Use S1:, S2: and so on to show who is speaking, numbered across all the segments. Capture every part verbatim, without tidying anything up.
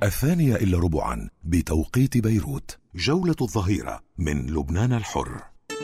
S1: الثانية إلا ربعا بتوقيت بيروت. جولة الظهيرة من لبنان الحر.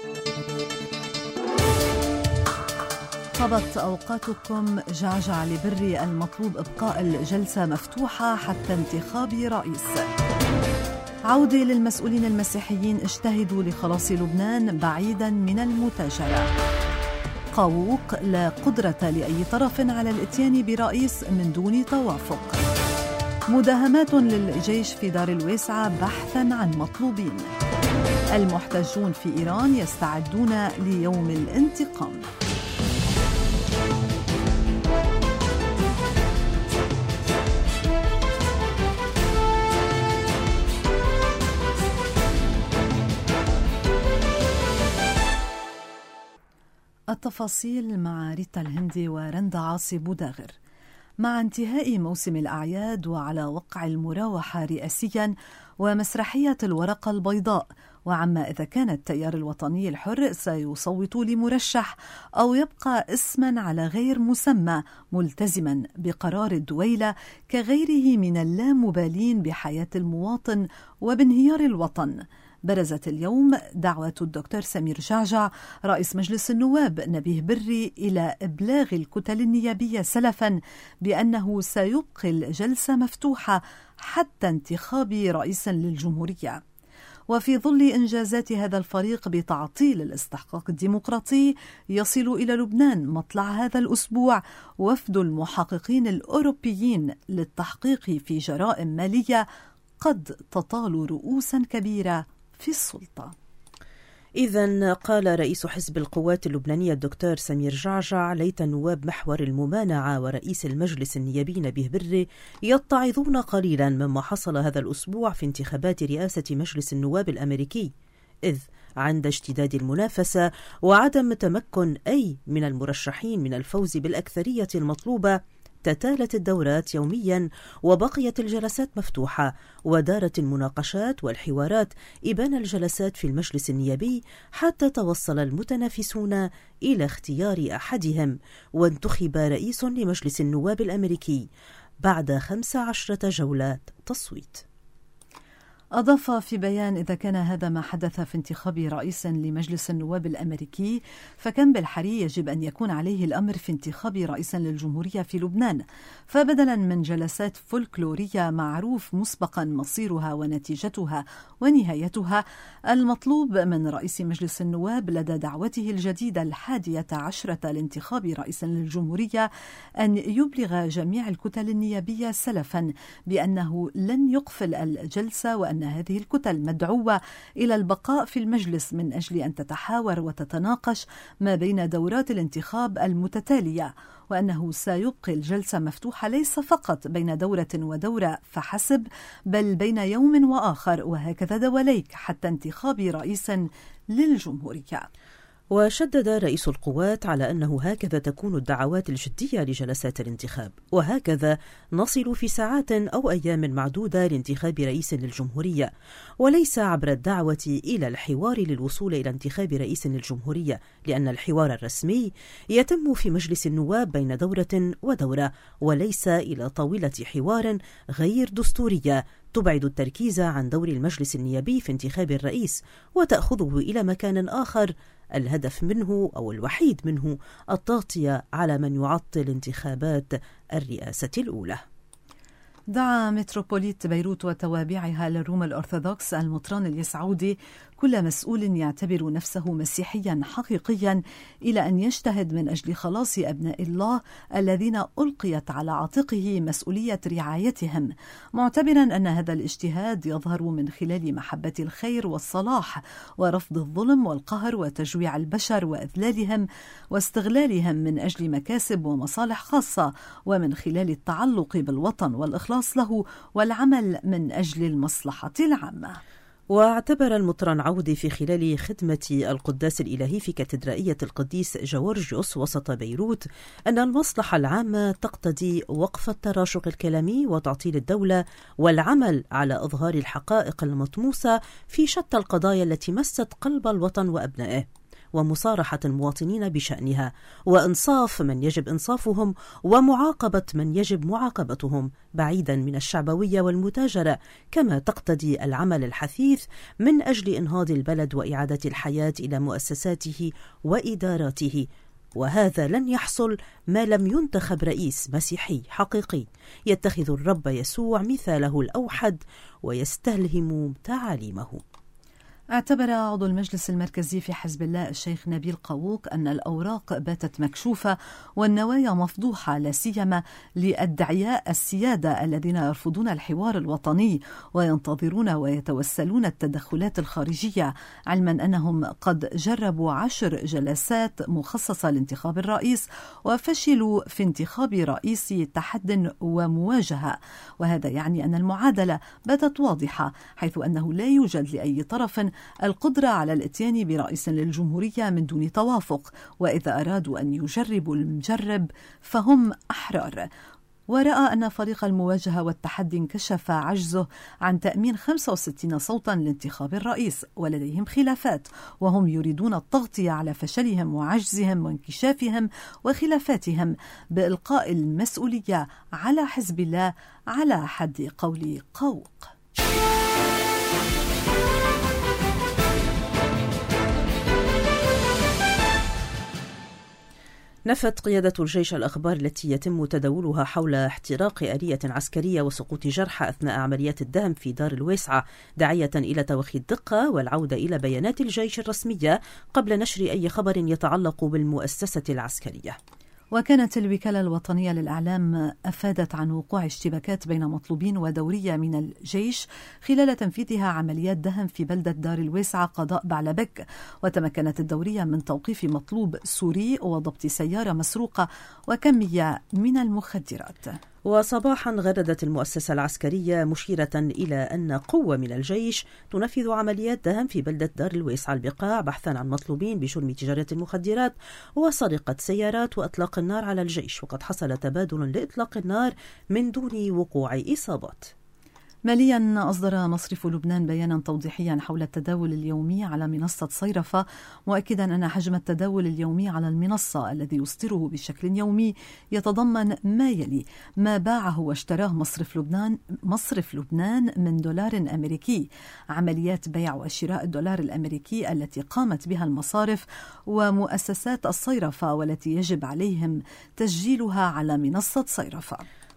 S2: طابت أوقاتكم. جعجع لبري المطلوب إبقاء الجلسة مفتوحة حتى انتخاب رئيس. عودة للمسؤولين المسيحيين اجتهدوا لخلاص لبنان بعيدا من المتاجرة. قاووق لا قدرة لأي طرف على الإتيان برئيس من دون توافق. مداهمات للجيش في دار الويسعة بحثا عن مطلوبين. المحتجون في إيران يستعدون ليوم الانتقام. التفاصيل مع ريتا الهندي ورندا عاصي بوداغر. مع انتهاء موسم الأعياد وعلى وقع المراوحة رئاسيا ومسرحية الورقة البيضاء، وعما إذا كان التيار الوطني الحر سيصوت لمرشح أو يبقى اسما على غير مسمى ملتزما بقرار الدويلة كغيره من اللامبالين بحياة المواطن وبانهيار الوطن، برزت اليوم دعوة الدكتور سمير جعجع رئيس مجلس النواب نبيه بري إلى إبلاغ الكتل النيابية سلفا بأنه سيبقي الجلسة مفتوحة حتى انتخاب رئيس للجمهورية. وفي ظل إنجازات هذا الفريق بتعطيل الاستحقاق الديمقراطي، يصل إلى لبنان مطلع هذا الأسبوع وفد المحققين الأوروبيين للتحقيق في جرائم مالية قد تطال رؤوسا كبيرة في السلطة.
S3: إذن قال رئيس حزب القوات اللبنانية الدكتور سمير جعجع: ليت نواب محور الممانعة ورئيس المجلس النيابي نبيه بري يتعظون قليلا مما حصل هذا الأسبوع في انتخابات رئاسة مجلس النواب الأمريكي، إذ عند اشتداد المنافسة وعدم تمكن أي من المرشحين من الفوز بالأكثرية المطلوبة، تتالت الدورات يوميا وبقيت الجلسات مفتوحة، ودارت المناقشات والحوارات إبان الجلسات في المجلس النيابي حتى توصل المتنافسون إلى اختيار أحدهم، وانتخب رئيس لمجلس النواب الأمريكي بعد خمس عشرة جولة تصويت.
S2: أضاف في بيان: إذا كان هذا ما حدث في انتخاب رئيس لمجلس النواب الأمريكي، فكم بالحري يجب أن يكون عليه الأمر في انتخاب رئيس للجمهورية في لبنان. فبدلا من جلسات فولكلورية معروف مسبقا مصيرها ونتيجتها ونهايتها، المطلوب من رئيس مجلس النواب لدى دعوته الجديدة الحادية عشرة لانتخاب رئيس للجمهورية أن يبلغ جميع الكتل النيابية سلفا بأنه لن يقفل الجلسة، وأن هذه الكتل مدعوة إلى البقاء في المجلس من أجل أن تتحاور وتتناقش ما بين دورات الانتخاب المتتالية، وأنه سيبقي الجلسة مفتوحة ليس فقط بين دورة ودورة فحسب، بل بين يوم وآخر، وهكذا دواليك حتى انتخاب رئيس للجمهورية.
S3: وشدد رئيس القوات على أنه هكذا تكون الدعوات الجدية لجلسات الانتخاب، وهكذا نصل في ساعات أو أيام معدودة لانتخاب رئيس للجمهورية، وليس عبر الدعوة إلى الحوار للوصول إلى انتخاب رئيس للجمهورية، لأن الحوار الرسمي يتم في مجلس النواب بين دورة ودورة، وليس إلى طاولة حوار غير دستورية تبعد التركيز عن دور المجلس النيابي في انتخاب الرئيس وتأخذه إلى مكان آخر الهدف منه أو الوحيد منه التغطية على من يعطل انتخابات الرئاسة الأولى.
S2: دعا متروبوليت بيروت وتوابعها للروم الأرثوذكس المطران اليسعودي كل مسؤول يعتبر نفسه مسيحيا حقيقيا إلى أن يجتهد من أجل خلاص أبناء الله الذين ألقيت على عاتقه مسؤولية رعايتهم، معتبرا أن هذا الاجتهاد يظهر من خلال محبة الخير والصلاح ورفض الظلم والقهر وتجويع البشر وإذلالهم واستغلالهم من أجل مكاسب ومصالح خاصة، ومن خلال التعلق بالوطن والإخلاص له والعمل من أجل المصلحة العامة.
S3: واعتبر المطران عودي في خلال خدمة القداس الإلهي في كاتدرائية القديس جورجيوس وسط بيروت أن المصلحة العامة تقتضي وقف التراشق الكلامي وتعطيل الدولة والعمل على إظهار الحقائق المطموسة في شتى القضايا التي مست قلب الوطن وأبنائه. ومصارحة المواطنين بشأنها، وإنصاف من يجب إنصافهم ومعاقبة من يجب معاقبتهم، بعيدا من الشعبوية والمتاجرة، كما تقتضي العمل الحثيث من أجل إنهاض البلد وإعادة الحياة إلى مؤسساته وإداراته. وهذا لن يحصل ما لم ينتخب رئيس مسيحي حقيقي يتخذ الرب يسوع مثاله الأوحد ويستلهم تعاليمه.
S2: اعتبر عضو المجلس المركزي في حزب الله الشيخ نبيل قووق أن الأوراق باتت مكشوفة والنوايا مفضوحة، لا سيما لأدعياء السيادة الذين يرفضون الحوار الوطني وينتظرون ويتوسلون التدخلات الخارجية، علما أنهم قد جربوا عشر جلسات مخصصة لانتخاب الرئيس وفشلوا في انتخاب رئيس تحد ومواجهة. وهذا يعني أن المعادلة باتت واضحة، حيث أنه لا يوجد لأي طرف القدرة على الاتيان برئيس للجمهورية من دون توافق، وإذا أرادوا أن يجربوا المجرب فهم أحرار. ورأى أن فريق المواجهة والتحدي انكشف عجزه عن تأمين خمسة وستين صوتا لانتخاب الرئيس، ولديهم خلافات وهم يريدون التغطية على فشلهم وعجزهم وانكشافهم وخلافاتهم بإلقاء المسؤولية على حزب الله على حد قول قووق.
S3: نفت قيادة الجيش الأخبار التي يتم تداولها حول احتراق آلية عسكرية وسقوط جرحى أثناء عمليات الدهم في دار الويسعة، داعية إلى توخي الدقة والعودة إلى بيانات الجيش الرسمية قبل نشر أي خبر يتعلق بالمؤسسة العسكرية.
S2: وكانت الوكالة الوطنية للإعلام أفادت عن وقوع اشتباكات بين مطلوبين ودورية من الجيش خلال تنفيذها عمليات دهم في بلدة دار الويسعة قضاء بعلبك، وتمكنت الدورية من توقيف مطلوب سوري وضبط سيارة مسروقة وكمية من المخدرات.
S3: وصباحا غردت المؤسسة العسكرية مشيرة إلى أن قوة من الجيش تنفذ عمليات دهم في بلدة دار الويسعة البقاع بحثا عن مطلوبين بجرم تجارة المخدرات وسرقة سيارات وإطلاق النار على الجيش، وقد حصل تبادل لإطلاق النار من دون وقوع إصابات.
S2: ماليا أصدر مصرف لبنان بيانا توضيحيا حول التداول اليومي على منصة صيرفة، مؤكدا أن حجم التداول اليومي على المنصة الذي يصدره بشكل يومي يتضمن ما يلي: ما باعه واشتراه مصرف لبنان مصرف لبنان من دولار أمريكي، عمليات بيع وشراء الدولار الأمريكي التي قامت بها المصارف ومؤسسات الصيرفة والتي يجب عليهم تسجيلها على منصة صيرفة.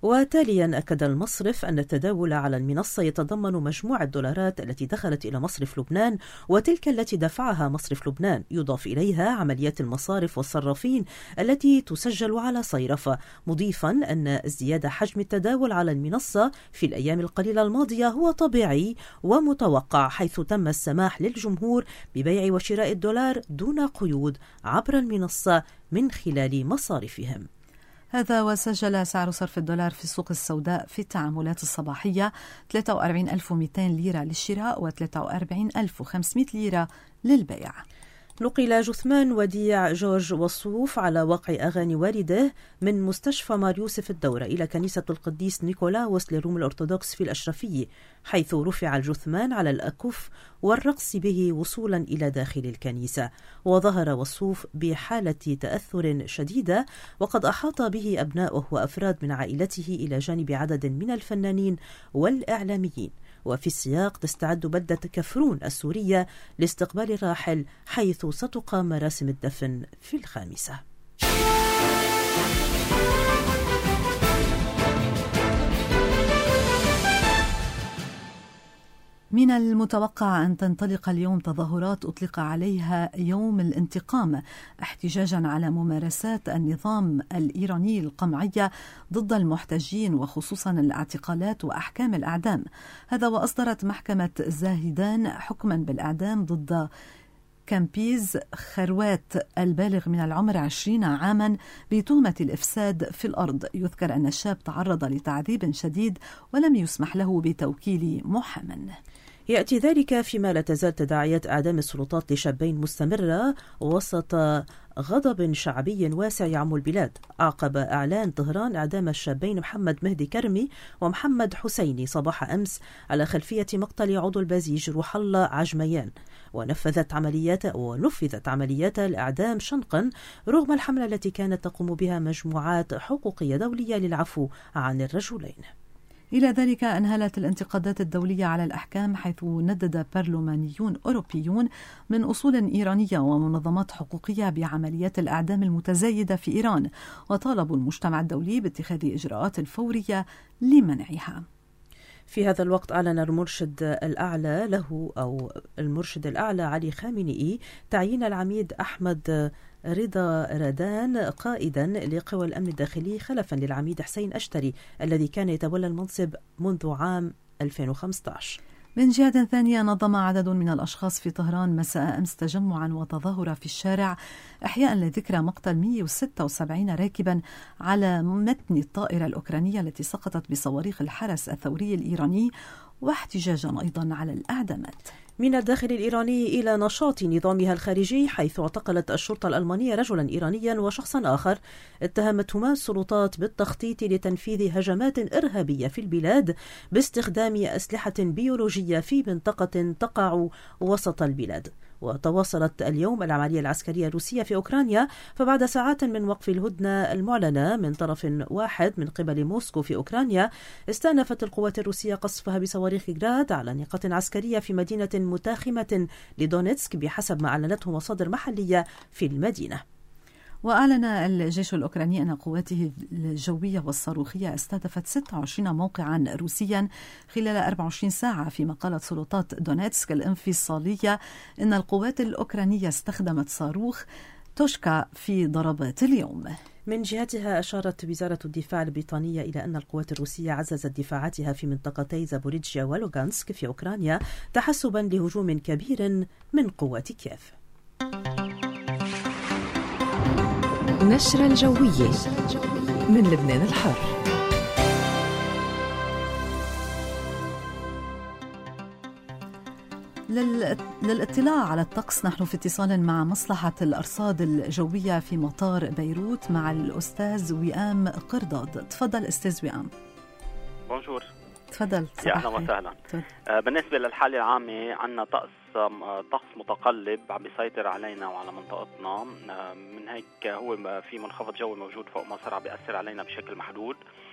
S3: وتاليا أكد المصرف أن التداول على المنصة يتضمن مجموع الدولارات التي دخلت إلى مصرف لبنان وتلك التي دفعها مصرف لبنان، يضاف إليها عمليات المصارف والصرافين التي تسجل على صيرفة، مضيفا أن ازدياد حجم التداول على المنصة في الأيام القليلة الماضية هو طبيعي ومتوقع، حيث تم السماح للجمهور ببيع وشراء الدولار دون قيود عبر المنصة من خلال مصارفهم.
S2: هذا وسجل سعر صرف الدولار في السوق السوداء في التعاملات الصباحية ثلاثة وأربعين ألف ومئتين ليرة للشراء و ثلاثة وأربعين ألف وخمسمئة ليرة للبيع.
S3: نقل جثمان وديع جورج وصوف على وقع أغاني والده من مستشفى مار يوسف الدورة إلى كنيسة القديس نيكولاوس للروم الأرثوذكس في الأشرفية، حيث رفع الجثمان على الأكف والرقص به وصولا إلى داخل الكنيسة. وظهر وصوف بحالة تأثر شديدة، وقد أحاط به أبناؤه وأفراد من عائلته إلى جانب عدد من الفنانين والإعلاميين. وفي السياق تستعد بلدة كفرون السورية لاستقبال الراحل، حيث ستقام مراسم الدفن في الخامسة.
S2: من المتوقع أن تنطلق اليوم تظاهرات أطلق عليها يوم الانتقام، احتجاجا على ممارسات النظام الإيراني القمعية ضد المحتجين، وخصوصا الاعتقالات وأحكام الإعدام. هذا وأصدرت محكمة زاهدان حكما بالإعدام ضد كامبيز خروات البالغ من العمر عشرين عاما بتهمة الإفساد في الأرض. يذكر أن الشاب تعرض لتعذيب شديد ولم يسمح له بتوكيل محامٍ.
S3: يأتي ذلك فيما لا تزال تداعيات إعدام السلطات لشابين مستمرة وسط غضب شعبي واسع يعم البلاد، عقب إعلان طهران إعدام الشابين محمد مهدي كرمي ومحمد حسيني صباح أمس على خلفية مقتل عضو البازيج روح الله عجميان. ونفذت عمليات ونفذت عمليات الإعدام شنقا رغم الحملة التي كانت تقوم بها مجموعات حقوقية دولية للعفو عن الرجلين.
S2: إلى ذلك أنهلت الانتقادات الدولية على الأحكام، حيث ندد برلمانيون أوروبيون من أصول إيرانية ومنظمات حقوقية بعمليات الإعدام المتزايدة في إيران، وطالبوا المجتمع الدولي باتخاذ إجراءات فورية لمنعها.
S3: في هذا الوقت أعلن المرشد الأعلى له أو المرشد الأعلى علي خامنئي تعيين العميد أحمد رضا ردان قائدا لقوى الأمن الداخلي خلفا للعميد حسين أشتري الذي كان يتولى المنصب منذ عام ألفين وخمسة عشر.
S2: من جهة ثانية، نظم عدد من الأشخاص في طهران مساء أمس تجمعا وتظاهرة في الشارع إحياء لذكرى مقتل مئة وستة وسبعين راكبا على متن الطائرة الأوكرانية التي سقطت بصواريخ الحرس الثوري الإيراني، واحتجاجا أيضا على الأعدامات.
S3: من الداخل الإيراني إلى نشاط نظامها الخارجي، حيث اعتقلت الشرطة الألمانية رجلا إيرانيا وشخصا آخر اتهمتهما السلطات بالتخطيط لتنفيذ هجمات إرهابية في البلاد باستخدام أسلحة بيولوجية في منطقة تقع وسط البلاد. وتواصلت اليوم العملية العسكرية الروسية في أوكرانيا، فبعد ساعات من وقف الهدنة المعلنة من طرف واحد من قبل موسكو في أوكرانيا، استأنفت القوات الروسية قصفها بصواريخ جراد على نقاط عسكرية في مدينة متاخمة لدونيتسك بحسب ما أعلنته مصادر محلية في المدينة.
S2: وأعلن الجيش الأوكراني أن قواته الجوية والصاروخية استهدفت ستة وعشرين موقعا روسيا خلال أربع وعشرين ساعة، فيما قالت سلطات دونيتسك الانفصالية أن القوات الأوكرانية استخدمت صاروخ توشكا في ضربات اليوم.
S3: من جهتها أشارت وزارة الدفاع البريطانية إلى أن القوات الروسية عززت دفاعاتها في منطقتي زابوريجيا ولوغانسك في أوكرانيا تحسبا لهجوم كبير من قوات كييف.
S4: نشرة الجوية من لبنان الحر.
S2: للاطلاع على الطقس نحن في اتصال مع مصلحة الأرصاد الجوية في مطار بيروت مع الأستاذ وئام قرداد. تفضل أستاذ وئام.
S5: بونجور.
S2: تفضل.
S5: يا أهلا وسهلا. آه بالنسبة للحالة العامة عنا طقس طقس متقلب عم بيسيطر علينا وعلى منطقتنا. آه من هيك هو في منخفض جوي موجود فوق مصر عم بيأثر علينا بشكل محدود.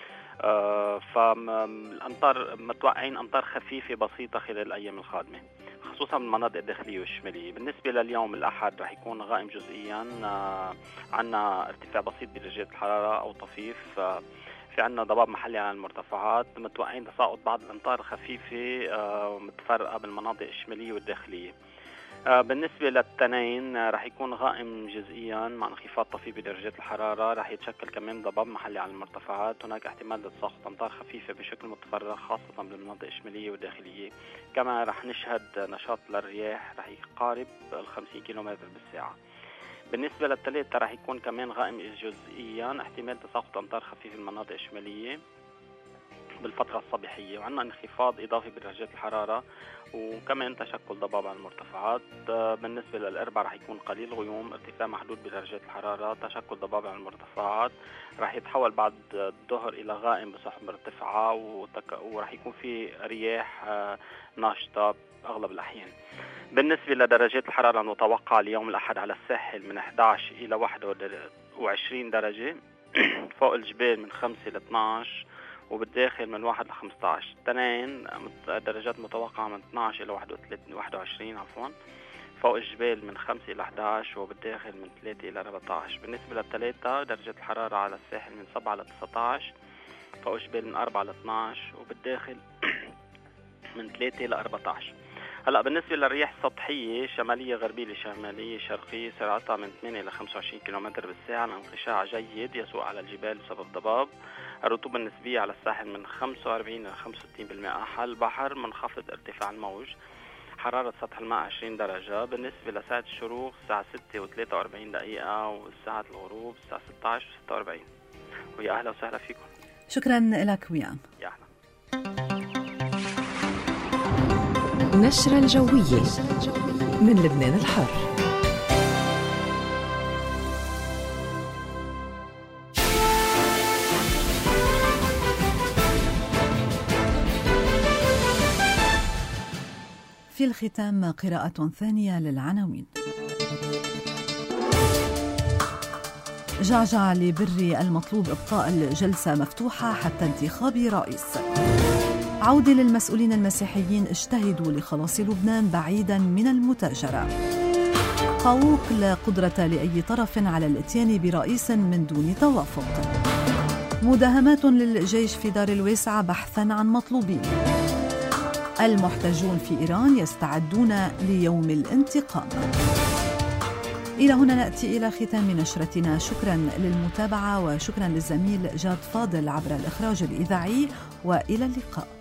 S5: آه فالأمطار متوقعين أمطار خفيفة بسيطة خلال الأيام القادمة، خصوصا بالمناطق الداخلية والشمالية. بالنسبة لليوم الأحد رح يكون غائم جزئيا. آه عنا ارتفاع بسيط بدرجات الحرارة أو طفيف. آه في عنا ضباب محلي على المرتفعات. متوقعين تساقط بعض الأمطار خفيفة آه متفرقة بالمناطق الشمالية والداخلية. آه بالنسبة للتنين آه رح يكون غائم جزئيا مع انخفاض طفيف بدرجات الحرارة. رح يتشكل كمان ضباب محلي على المرتفعات. هناك احتمال لتساقط أمطار خفيفة بشكل متفرق خاصة بالمناطق الشمالية والداخلية. كما رح نشهد نشاط للرياح رح يقارب الخمسين كيلومتر بالساعة. بالنسبة للثلاثة رح يكون كمان غائم جزئيا، احتمال تساقط أمطار خفيفة في المناطق الشمالية بالفترة الصباحية. وعندنا انخفاض إضافي بدرجات الحرارة وكمان تشكل ضباب على المرتفعات. بالنسبة للأربعاء رح يكون قليل غيوم، ارتفاع محدود بدرجات الحرارة، تشكل ضباب على المرتفعات. رح يتحول بعد الظهر إلى غائم بسحب مرتفعة وتك... ورح يكون في رياح ناشطة أغلب الأحيان. بالنسبة لدرجات الحرارة المتوقعة اليوم الأحد على الساحل من إحدى عشر إلى واحد وعشرين درجة، فوق الجبال من خمسة إلى اثني عشر، وبالداخل من واحد لخمسة عشر. تنين درجات متوقعة من اثني عشر إلى واحد وعشرين عفوا، فوق الجبال من خمسة إلى أحد عشر، وبالداخل من ثلاثة إلى أربعة عشر. بالنسبة للثلاثة درجة الحرارة على الساحل من سبعة إلى تسعة عشر، فوق الجبال من أربعة إلى اثني عشر، وبالداخل من ثلاثة إلى أربعة عشر. هلا بالنسبة للرياح السطحية شمالية غربية لشمالية شرقية سرعتها من ثمانية إلى خمسة وعشرين كيلومتر بالساعة، الانقشاع جيد يسوق على الجبال بسبب ضباب. الرطوبة النسبية على الساحل من خمسة وأربعين إلى خمسة وستين بالمئة. حال البحر منخفض ارتفاع الموج. حرارة سطح الماء عشرين درجة. بالنسبة لساعة الشروق الساعة ستة وثلاثة وأربعين دقيقة، والساعة الغروب الساعة ستة عشر وستة وأربعين. ويا أهلا وسهلا فيكم.
S2: شكرا لك ويان.
S5: يا أهلا.
S4: نشرة الجوية من لبنان الحر.
S2: في وفي الختام قراءة ثانية للعناوين. جعجع لبري المطلوب إبقاء الجلسة مفتوحة حتى انتخاب رئيس. عودة للمسؤولين المسيحيين اجتهدوا لخلاص لبنان بعيدا من المتاجرة. قاووك لا قدرة لأي طرف على الاتيان برئيس من دون توافق. مداهمات للجيش في دار الواسعة بحثا عن مطلوبين. المحتجون في إيران يستعدون ليوم الانتقام. إلى هنا نأتي إلى ختام نشرتنا. شكرا للمتابعة وشكرا للزميل جاد فاضل عبر الإخراج الإذاعي، وإلى اللقاء.